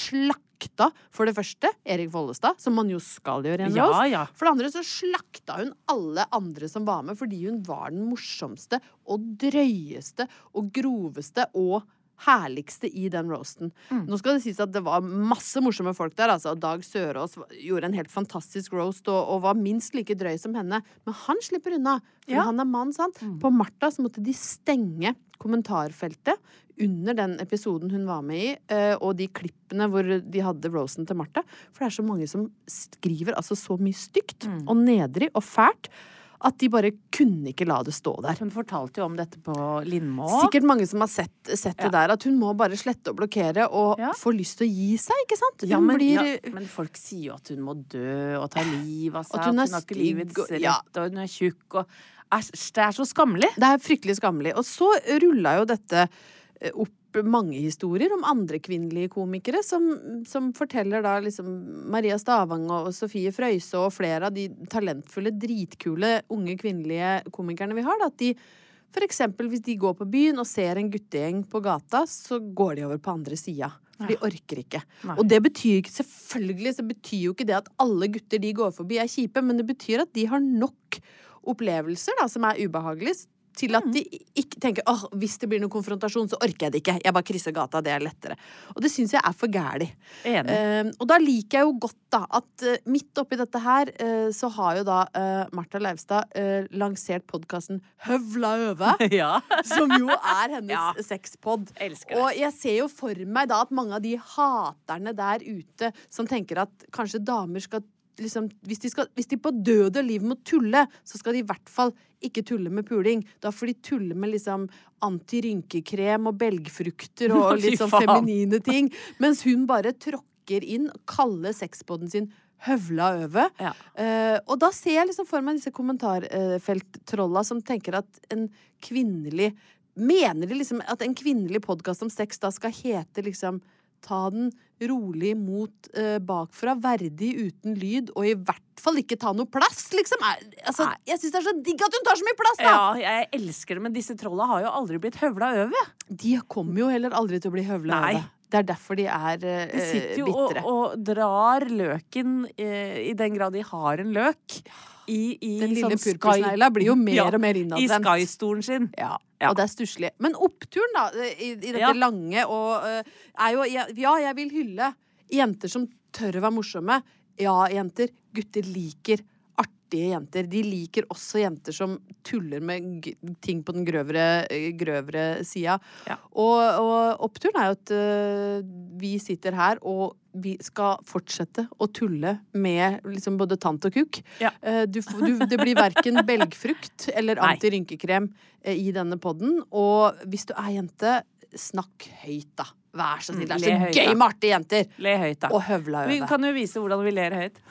slakta for det første Erik Follestad, som man jo skal gjøre i en Ja, roast. ja. For det andre så slakta hun alle andre som var med, fordi hun var den morsomste og drøyeste og groveste og herligste i den roasten. Mm. Nå skal det sies at det var masse morsomme folk der, altså. Dag Sørås gjorde en helt fantastisk roast og, og var minst like drøy som henne. Men han slipper unna, for Ja. han er mann, sant? Mm. På Martha så måtte de stenge kommentarfeltet under den episoden hun var med i, eh, og de klippene hvor de hadde roasten til Martha. For det er så mange som skriver altså så mye stygt Mm. og nedrig og fælt at de bare kunne ikke la det stå der. Hun fortalte jo om dette på Lindmo. Sikkert mange som har sett, sett Ja. det der, at hun må bare slette og blokkere og Ja. få lyst til å gi seg, ikke sant? Hun Ja, men, blir ja, men folk sier jo at hun må dø og ta liv av seg. At hun er har ikke stygg livets og- rett, ja. og hun er tjukk. Og, æsj, det er så skammelig. Det er fryktelig skammelig. Og så rulla jo dette eh, opp mange historier om andre kvinnelige komikere som, som forteller da liksom Maria Stavang og Sofie Frøyse og flere av de talentfulle, dritkule, unge kvinnelige komikerne vi har, da, at de for eksempel hvis de går på byen og ser en guttegjeng på gata, så går de over på andre sida. For de orker ikke. Nei. Og det betyr ikke, selvfølgelig så betyr jo ikke det at alle gutter de går forbi er kjipe, men det betyr at de har nok opplevelser da, som er ubehagelige, til at de ikke tenker, åh, hvis det blir noen konfrontasjon, så orker jeg det ikke. Jeg bare krysser gata, det er lettere. Og det synes jeg er for gærlig. Enig. Eh, og da liker jeg jo godt da, at eh, midt oppi dette her, eh, så har jo da eh, Martha Leivestad eh, lansert podcasten Høvla Øve, Ja. som jo er hennes Ja. sexpod. Elsker det. Og jeg ser jo for meg da at mange av de haterne der ute som tenker at kanskje damer skal liksom, hvis de, skal, hvis de på død og liv må tulle, så skal de i hvert fall ikke tulle med puling. Da får de tulle med liksom antirynkekrem og belgfrukter og Fy litt sånn faen. feminine ting. Mens hun bare tråkker inn og kaller sexpoden sin Høvla Øve. Ja. Eh, og da ser jeg liksom for meg disse kommentarfelttrolla som tenker at en kvinnelig Mener de liksom at en kvinnelig podcast om sex da skal hete liksom ta den rolig mot eh, bakfra, verdig uten lyd, og i hvert fall ikke ta noe plass, liksom. Er, altså, Nei. jeg synes det er så digg at hun tar så mye plass, da! Ja, jeg elsker det, men disse trolla har jo aldri blitt høvla over. De kommer jo heller aldri til å bli høvla Nei. over. Det er derfor de er eh, De sitter jo og, bitre. og drar løken, eh, i den grad de har en løk, i, i Den lille sånn purpursnegla blir jo mer Ja, og mer i innadvendt. Sky-stolen sin. Ja, Ja. og det er stusslig. Men oppturen da, i, i dette Ja. lange og øh, er jo, ja, ja, jeg vil hylle jenter som tør å være morsomme. Ja, jenter. Gutter liker artige jenter. De liker også jenter som tuller med g ting på den grøvere, grøvere sida. Ja. Og, og oppturen er jo at øh, vi sitter her, og vi skal fortsette å tulle med liksom både tant og kuk. Ja. Eh, du, får- du, det blir hverken belgfrukt eller Nei. antirynkekrem eh, i denne podden. Og hvis du er jente, snakk høyt, da. Vær så snill. Det er Mm, så le høyt, gøy da. med artige jenter! Le høyt, da. Og høvla Vi øve. kan jo vise hvordan vi ler høyt.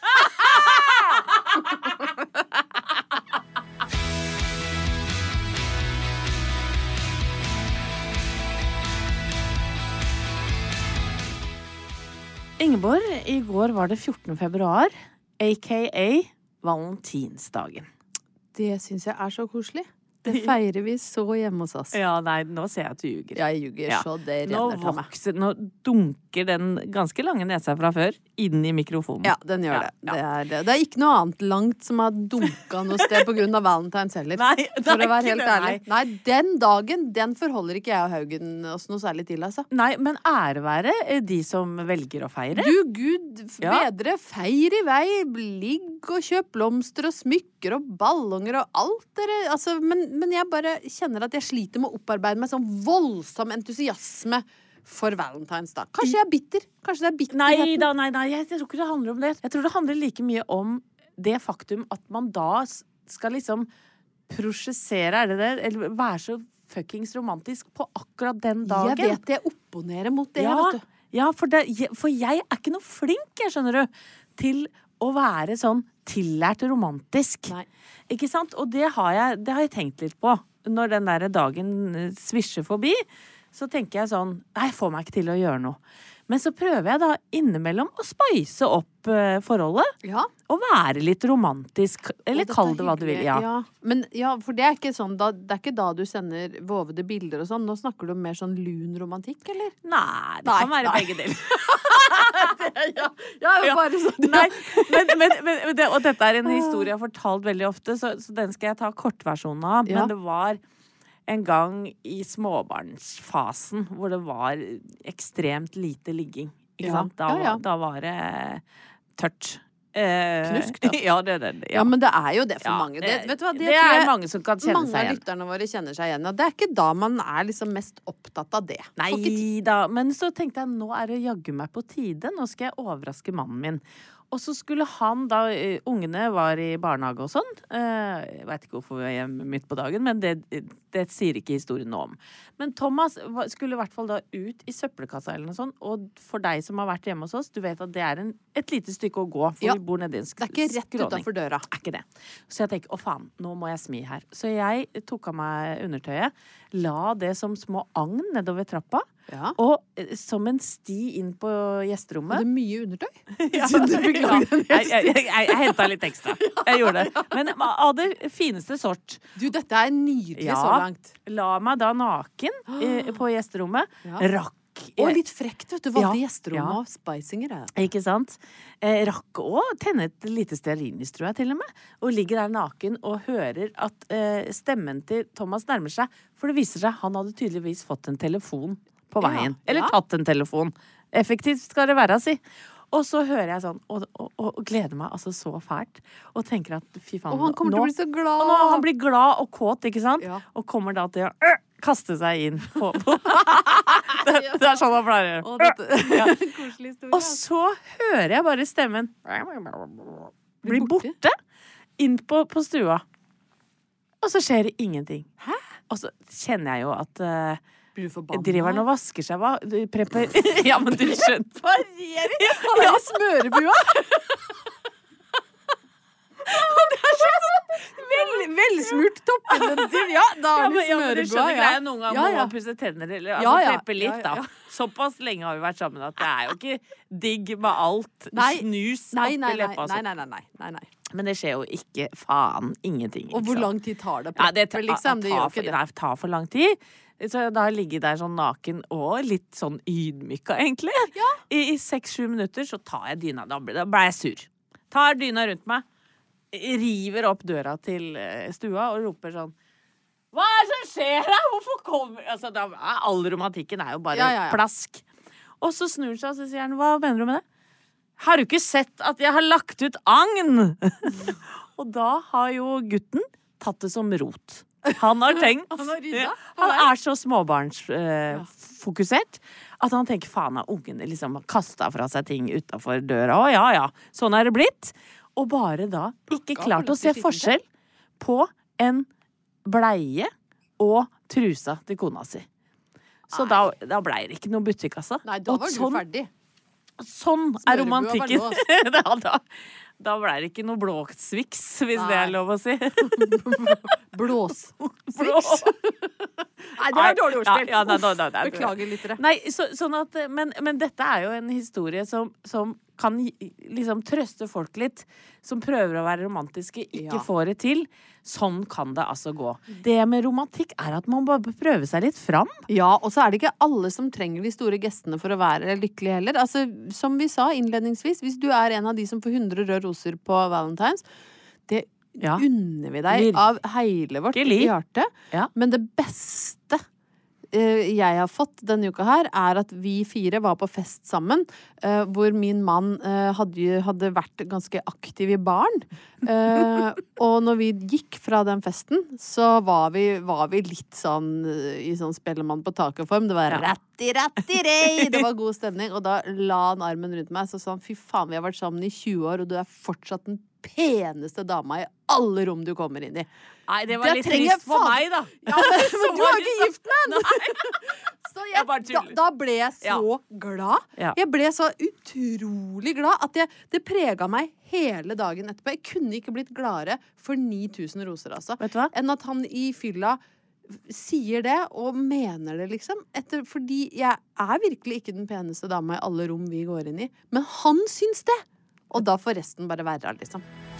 Ingeborg, i går var det fjortende februar, aka valentinsdagen. Det syns jeg er så koselig. Det feirer vi så hjemme hos oss. Ja, nei, nå ser jeg at du ljuger. Jeg ljuger, Ja. så det Nå renner til meg. vokser, nå dunker den ganske lange nesa fra før inn i mikrofonen. Ja, den gjør Ja, det. ja. Det, er, det. det er ikke noe annet langt som har dunka noe sted på grunn av Valentine's heller. Nei, det For er å være ikke helt det, ærlig. Nei, den dagen, den forholder ikke jeg og Haugen oss noe særlig til, altså. Nei, men ære være de som velger å feire. Du gud Ja. bedre, feir i vei, ligg og kjøp blomster og smykker og ballonger og alt dere, altså, men, men jeg bare kjenner at jeg sliter med å opparbeide meg sånn voldsom entusiasme for Valentine's da. Kanskje jeg er bitter? Kanskje det er bitterheten? Nei da, nei, nei, jeg tror ikke det handler om det. Jeg tror det handler like mye om det faktum at man da s- skal liksom prosjessere, er det det? Eller være så fuckings romantisk på akkurat den dagen. Jeg vet jeg opponerer mot det, Ja, vet du. ja for, det, for jeg er ikke noe flink, jeg skjønner du, til å være sånn tillært romantisk. Nei. Ikke sant? Og det har jeg, det har jeg tenkt litt på. Når den der dagen eh, svisjer forbi, så tenker jeg sånn, nei, jeg får meg ikke til å gjøre noe. Men så prøver jeg da innimellom å spice opp eh, forholdet, Ja. og være litt romantisk, eller Og dette kall er det hva du vil. hyggelig. Ja. Men ja, for det er ikke sånn da, det er ikke da du sender vovede bilder og sånn. Nå snakker du om mer sånn lun romantikk, eller? Nei, det Nei, kan være nei. begge deler. Ja, ja, Ja. bare sånn. Nei, men, men, men, men det, og dette er en historie jeg har fortalt veldig ofte, så, så den skal jeg ta kortversjonen av. Ja. Men det var en gang i småbarnsfasen hvor det var ekstremt lite ligging. Ikke Ja. sant? Da, Ja, ja. var- da var det tørt. Eh, Knusk, da. Ja, det, det, det, Ja, men det er jo det for Ja, mange. Det, vet du hva, det, det tror er jeg mange som kan kjenne mange seg av igjen. lytterne våre kjenner seg igjen. Og det er ikke da man er liksom mest opptatt av det. Nei Får ikke tid. da, men så tenkte jeg nå er det jaggu meg på tide. Nå skal jeg overraske mannen min. Og så skulle han da, eh, ungene var i barnehage og sånn. Eh, jeg vet ikke hvorfor vi er hjemme midt på dagen, men det, det sier ikke historien noe om. Men Thomas var- skulle i hvert fall da ut i søppelkassa eller noe sånt. Og for deg som har vært hjemme hos oss, du vet at det er en, et lite stykke å gå, for Ja. vi bor nede i en sk- Det er ikke rett skråning. utenfor døra. Er ikke det. Så jeg tenker, å faen, nå må jeg smi her. Så jeg tok av meg undertøyet, la det som små agn nedover trappa, Ja. og eh, som en sti inn på gjesterommet. Hadde mye undertøy. Ja, Så du fikk lagd en jeg, jeg, jeg, jeg, jeg henta litt ekstra. Jeg gjorde det. Men av det fineste sort. Du, dette er nydelig Ja. så langt. La meg da naken eh, på gjesterommet. Ja. Rakk Og litt frekt, vet du. Valgte Ja, gjesterommet ja. og spicinger. Ja. Ikke sant? Eh, rakk å tenne et lite stearinlys, tror jeg til og med. Og ligger der naken og hører at eh, stemmen til Thomas nærmer seg. For det viser seg, han hadde tydeligvis fått en telefon på Ja, veien. Eller ja. tatt en telefon. Effektivt skal det være, si. Og så hører jeg sånn, og, og, og, og gleder meg altså så fælt. Og tenker at fy faen, Og han kommer til å bli så glad. og nå, han blir glad og kåt, ikke sant? Ja. Og kommer da til å øh, kaste seg inn på, på. det, det er sånn han pleier å gjøre. Og dette Ja. Koselig historie. Og så hører jeg bare stemmen bli Bli borte? borte inn på, på stua. Og så skjer det ingenting. Hæ? Og så kjenner jeg jo at uh, Blir du forbanna? driver han og vasker seg, hva? Du prepper Ja, men du skjønner. Parerer! Han er i smørebua! Vel, velsmurt toppinventiv. Ja, da Ja, er men, han i ja, men du smørebua. skjønner greia. Noen ganger må Ja, ja. man pusse tenner eller altså, Ja, ja. preppe litt, Ja, ja, ja. da. Såpass lenge har vi vært sammen at det er jo ikke digg med alt Nei. snus Nei, oppi nei, nei, leppa. og nei, sånn. nei, nei, nei, nei, nei. Men det skjer jo ikke faen ingenting. Og ikke hvor sant? lang tid tar det? Ja, det tar, liksom, det tar, gjør for, ikke det. nei, tar for lang tid. Så da har jeg ligget der sånn naken og litt sånn ydmyka, egentlig. I, i seks-sju minutter så tar jeg dyna. Da ble, da ble jeg sur. Tar dyna rundt meg, river opp døra til eh, stua og roper sånn Hva er det som skjer da? Hvorfor kommer altså, da, All romantikken er jo bare Ja, ja, ja. plask. Og så snur han seg og så sier han, hva mener du med det? Har du ikke sett at jeg har lagt ut agn? Og da har jo gutten tatt det som rot. Han har tenkt Han har rydda? Han er så småbarnsfokusert at han tenker faen av ungene liksom har kastet fra seg ting utenfor døra. Å ja, ja, sånn er det blitt. Og bare da ikke Plukka klart å opp se litt forskjell på en bleie og trusa til kona si. Så da, da blei det ikke noe buttekassa. Nei, da Og var du sånn, ferdig. Sånn er Smørebua var romantikken. låst. da da, da blei det ikke noe blåsviks, hvis det Nei. er lov å si. Blås. Blå. Nei, det var dårlig ordspill. Ja, ja, nei, nei, nei, nei. Beklager, lyttere. Nei, så, sånn at, men, men dette er jo en historie som, som kan liksom trøste folk litt, som prøver å være romantiske, ikke Ja. får det til. Sånn kan det altså gå. Det med romantikk er at man bare bør prøve seg litt fram. Ja, og så er det ikke alle som trenger de store gestene for å være lykkelige heller. Altså, som vi sa innledningsvis, hvis du er en av de som får hundre røde roser på Valentine's, det Ja. unner vi deg Virkelig. av hele vårt hjerte. Ja. Men det beste eh, jeg har fått denne uka her, er at vi fire var på fest sammen, eh, hvor min mann eh, hadde, hadde vært ganske aktiv i baren. Eh, og når vi gikk fra den festen, så var vi, var vi litt sånn eh, i sånn spellemann på taket-form. Det var Ja. ratti, ratti, rei! Det var god stemning. Og da la han armen rundt meg, så sa han, fy faen, vi har vært sammen i tjue år, og du er fortsatt den peneste dama i alle rom du kommer inn i. Nei, det var Det litt trenger trist for faen- meg, da. Ja, men, men Som du var er ikke liksom- gift med henne! Så jeg, Jeg bare da, tuller. da ble jeg så glad. Ja. Jeg ble så utrolig glad at jeg, det prega meg hele dagen etterpå. Jeg kunne ikke blitt gladere for ni tusen roser, altså. Vet du hva? Enn at han i fylla sier det, og mener det, liksom. Etter, fordi jeg er virkelig ikke den peneste dama i alle rom vi går inn i. Men han syns det! Og da får resten bare være, liksom.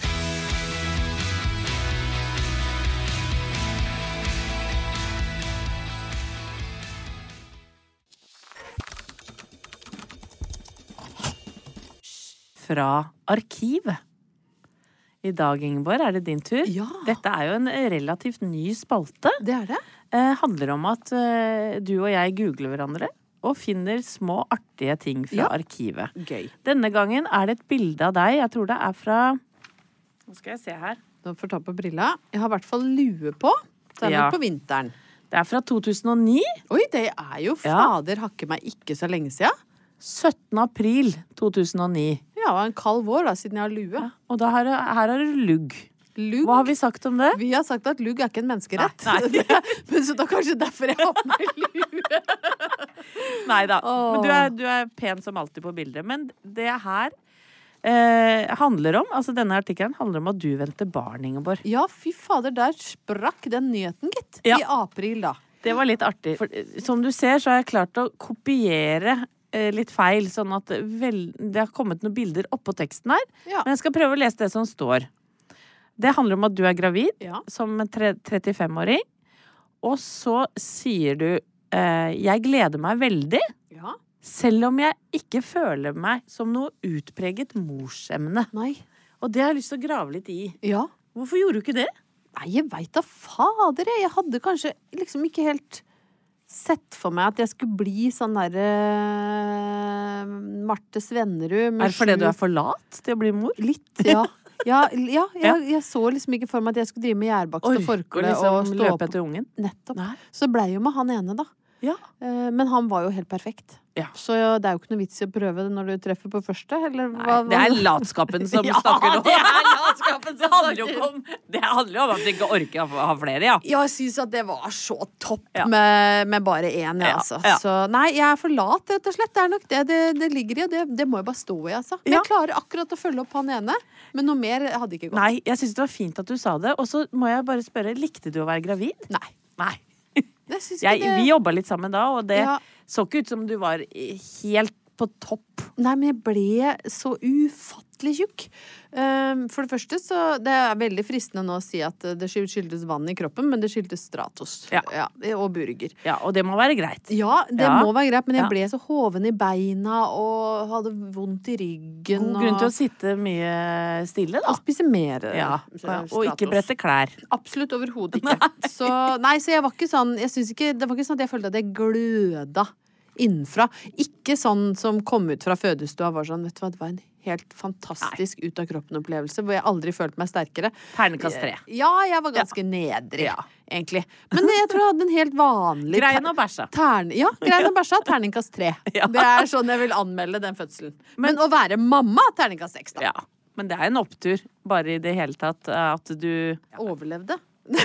Fra arkivet. I dag, Ingeborg, er det din tur. Ja. Dette er jo en relativt ny spalte. Det er det. Eh, handler om at eh, du og jeg googler hverandre og finner små artige ting fra Ja. arkivet. Gøy. Denne gangen er det et bilde av deg. Jeg tror det er fra Nå skal jeg se her. Nå får jeg ta på brilla. Jeg har i hvert fall lue på. Så er det Ja. på vinteren. Det er fra to tusen og ni. Oi, det er jo Ja. fader hakke meg ikke så lenge siden. syttende april to tusen og ni. Ja, det var en kald vår da, siden jeg har lue. Og da har, her har du lugg. Lugg. Hva har vi sagt om det? Vi har sagt at lugg er ikke en menneskerett. Nei, nei. Men så da kanskje derfor jeg har på meg lue. Nei da. Åh. Men du er, du er pen som alltid på bildet. Men det her eh, handler om, altså denne artikkelen handler om at du venter barn, Ingeborg. Ja, fy fader, der sprakk den nyheten, gitt. Ja. I april, da. Det var litt artig. For, eh, som du ser, så har jeg klart å kopiere eh, litt feil, sånn at vel, det har kommet noen bilder oppå teksten her. Ja. Men jeg skal prøve å lese det som står. Det handler om at du er gravid Ja. som en tre- trettifem-åring. Og så sier du eh, jeg gleder meg veldig, Ja. selv om jeg ikke føler meg som noe utpreget morsemne. Nei. Og det har jeg lyst til å grave litt i. Ja. Hvorfor gjorde du ikke det? Nei, jeg veit da fader, jeg. Jeg hadde kanskje liksom ikke helt sett for meg at jeg skulle bli sånn derre Marte Svennerud med Er det fordi sju- du er for lat til å bli mor? Litt, ja. Ja, ja jeg, jeg så liksom ikke for meg at jeg skulle drive med gjærbakst og Og forkle liksom og stå løpe opp. etter ungen? Nettopp. Nei. Så blei jo med han ene, da. Ja. Eh, Men han var jo helt perfekt. Ja. Så ja, det er jo ikke noe vits i å prøve det når du treffer på første, eller Nei, hva? det er latskapen som Ja, snakker nå. det er latskapen som Det handler jo snakker. ikke om, det handler jo om at du ikke orker å ha- ha flere, ja. Ja, jeg syns at det var så topp Ja. med, med bare én, ja, Ja, altså. ja. Så nei, jeg er for lat, rett og slett. Det er nok det det, det ligger i, og det, det må jeg bare stå i, altså. Men Ja. jeg klarer akkurat å følge opp han ene, men noe mer hadde ikke gått. Nei, jeg synes det var fint at du sa det. Og så må jeg bare spørre, likte du å være gravid? Nei. Nei. Jeg syns ikke Jeg, det vi jobba litt sammen da, og det Ja. så ikke ut som du var helt på topp. Nei, men jeg ble så ufattelig tjukk. Um, for det første så Det er veldig fristende nå å si at det skyldtes vann i kroppen, men det skyldtes Stratos. Ja. og burger. Ja, og det må være greit. Ja, det Ja. må være greit, men jeg Ja. ble så hoven i beina og hadde vondt i ryggen. God grunn til å sitte mye stille, da. og spise mer. Ja, eh, og ikke Stratos. brette klær. Absolutt overhodet ikke. Så, nei, så jeg var ikke sånn jeg synes ikke, Det var ikke sånn at jeg følte at jeg gløda innenfra. Ikke sånn som kom ut fra fødestua var sånn, vet du hva, det var en helt fantastisk ut av kroppen-opplevelse, hvor jeg aldri følte meg sterkere. Terningkast tre. Ja, jeg var ganske nedrig, Ja. egentlig. Men jeg tror jeg hadde en helt vanlig Grein og bæsja. Tern, ja, grein og bæsja, terningkast tre. Ja. Det er sånn jeg vil anmelde den fødselen. Men, å være mamma, terningkast seks, da. Ja, men det er en opptur, bare i det hele tatt, at du Overlevde.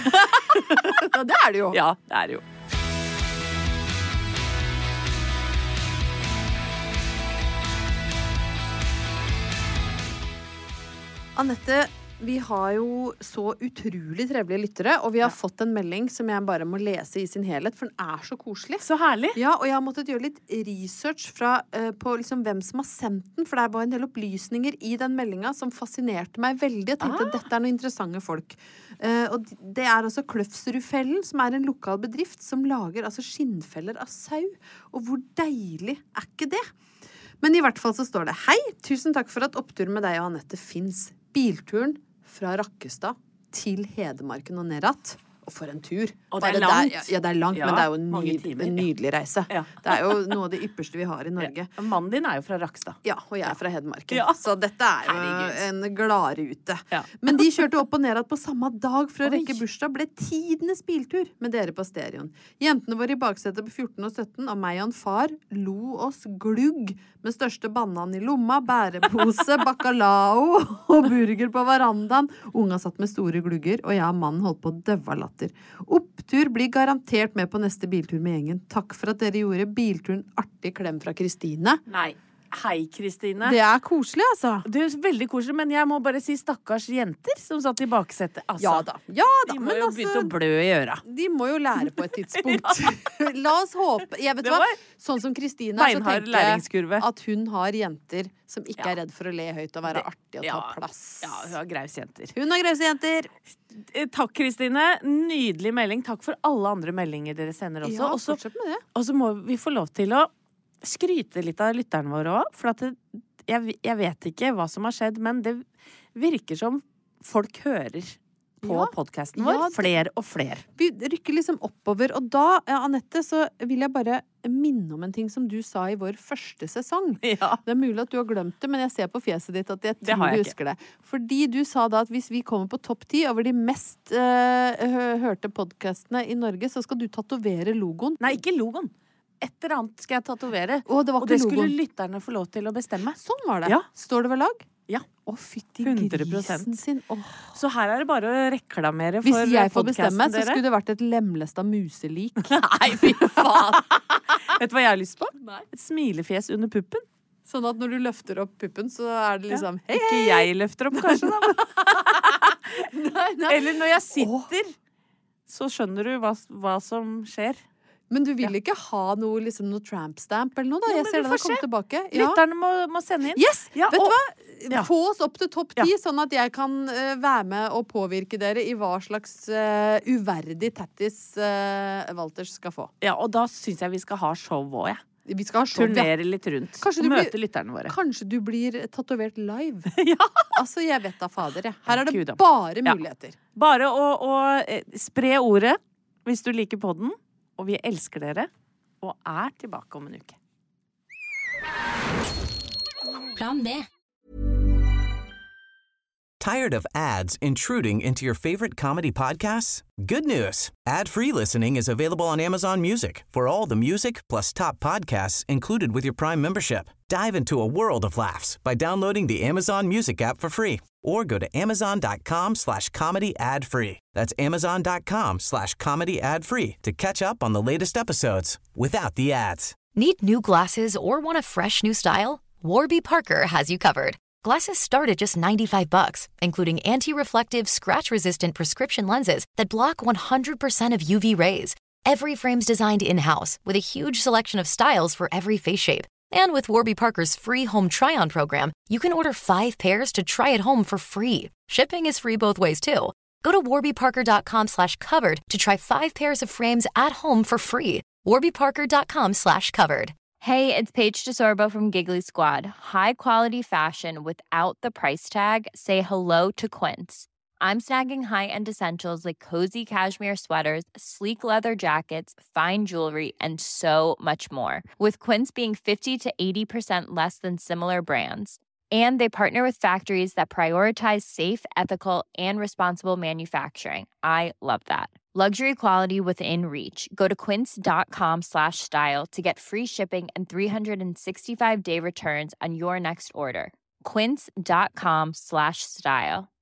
Ja, det er det jo. Ja, det er det jo. Anette, vi har jo så utrolig trivelige lyttere, og vi har fått en melding som jeg bare må lese i sin helhet, for den er så koselig. Så herlig. Ja, og jeg har måttet gjøre litt research fra, uh, på liksom hvem som har sendt den, for det var en del opplysninger i den meldinga som fascinerte meg veldig. Jeg tenkte Ah. at dette er noen interessante folk. Uh, og det er altså Kløfsrudfellen, som er en lokal bedrift som lager altså skinnfeller av sau. Og hvor deilig er ikke det? Men i hvert fall så står det: Hei, tusen takk for at oppturen med deg og Anette finnes. Bilturen fra Rakkestad til Hedmarken og nedad. Og for en tur. Og det er Bare langt. Der, ja, det er langt, Ja, men det er jo en, mange nyd, timer, en ja. nydelig reise. Ja. Det er jo noe av det ypperste vi har i Norge. Ja. Mannen din er jo fra Rakstad. Ja, og jeg er fra Hedmarken. Ja. Så dette er jo Herregud. en gladrute. Ja. Men de kjørte opp og ned på samme dag for å Oi. rekke bursdag. Ble tidenes biltur med dere på stereoen. Jentene våre i baksetet på fjorten og sytten, og meg og en far lo oss glugg med største banan i lomma, bærepose, bacalao og burger på verandaen. Unga satt med store glugger, og jeg og mannen holdt på å døve av latter. Opptur blir garantert med på neste biltur med gjengen. Takk for at dere gjorde bilturen artig. Klem fra Kristine. Nei. Hei, Kristine. Det er koselig, altså. Det er veldig koselig, men jeg må bare si stakkars jenter som satt i baksetet. Altså, Ja da. Ja da, de må men jo altså, begynne å blø i øra. de må jo lære på et tidspunkt. La oss håpe. Jeg vet Det hva, var sånn som Kristine er, så beinhard tenker jeg læringskurve. at hun har jenter som ikke Ja. er redd for å le høyt og være Det- artig og ja. ta plass. Ja, hun har grause jenter. Hun har grause jenter. Eh, Takk, Kristine. Nydelig melding. Takk for alle andre meldinger dere sender også. Ja, Og så- fortsett med det. Og så må vi få lov til å skryte litt av lytterne våre òg. For at det, jeg, jeg vet ikke hva som har skjedd, men det virker som folk hører på Ja. podkasten vår. Ja, det- Flere og flere. Vi rykker liksom oppover, og da, ja, Anette, så vil jeg bare minne om en ting som du sa i vår første sesong. Ja. Det er mulig at du har glemt det, men jeg ser på fjeset ditt at jeg Det har tror jeg du husker det. Fordi du sa da at hvis vi kommer på topp ti over de mest eh, hø- hørte podcastene i Norge, så skal du tatovere logoen. Nei, ikke logoen. Et eller annet skal jeg tatovere. Å, det var Og det ikke skulle logoen. lytterne få lov til å bestemme. Sånn var det. Ja. Står det ved lag? Ja. Å, fytti hundre prosent. grisen sin. Åh. Så her er det bare å reklamere for Hvis jeg får podcasten bestemme, så dere. skulle det vært et lemlesta muselik. Nei, fy faen! Vet du hva jeg har lyst på? Et smilefjes under puppen. Sånn at når du løfter opp puppen, så er det liksom hei, Ikke jeg løfter opp, kanskje, da. nei, nei. Eller når jeg sitter, så skjønner du hva, hva som skjer. Men du vil ikke ha noe, liksom, noe tramp stamp eller noe, da? Jo, Jeg men ser vi den får har kommet se. tilbake. Ja. Lytterne må, må sende inn. Yes! Ja, Vet og- du hva? ja. Få oss opp til topp ti, Ja. sånn at jeg kan eh, være med og påvirke dere i hva slags eh, uverdig tattis uh, Walters skal få. Ja, og da syns jeg vi skal ha show òg, jeg. Vi skal ha show. Ja. Turnere litt rundt. Kanskje Og du blir- møte lytterne våre. Kanskje du blir tatovert live? Ja. Altså, jeg vet da fader, jeg. Her er det Gud, da. bare Ja. muligheter. Bare å, å eh, spre ordet hvis du liker podden. Og vi elsker dere. Og er tilbake om en uke. Plan B. Tired of ads intruding into your favorite comedy podcasts? Good news. Ad-free listening is available on Amazon Music for all the music plus top podcasts included with your Prime membership. Dive into a world of laughs by downloading the Amazon Music app for free or go to amazon.com slash comedy ad free. That's amazon.com slash comedy ad free to catch up on the latest episodes without the ads. Need new glasses or want a fresh new style? Warby Parker has you covered. Glasses start at just ninety-five bucks, including anti-reflective, scratch-resistant prescription lenses that block one hundred percent of U V rays. Every frame's designed in-house with a huge selection of styles for every face shape. And with Warby Parker's free home try-on program, you can order five pairs to try at home for free. Shipping is free both ways, too. Go to warbyparker.com slash covered to try five pairs of frames at home for free. warbyparker.com slash covered. Hey, it's Paige DeSorbo from Giggly Squad. High quality fashion without the price tag. Say hello to Quince. I'm snagging high-end essentials like cozy cashmere sweaters, sleek leather jackets, fine jewelry, and so much more. With Quince being fifty to eighty percent less than similar brands. And they partner with factories that prioritize safe, ethical, and responsible manufacturing. I love that. Luxury quality within reach. Go to quince.com slash style to get free shipping and three sixty-five day returns on your next order. Quince.com slash style.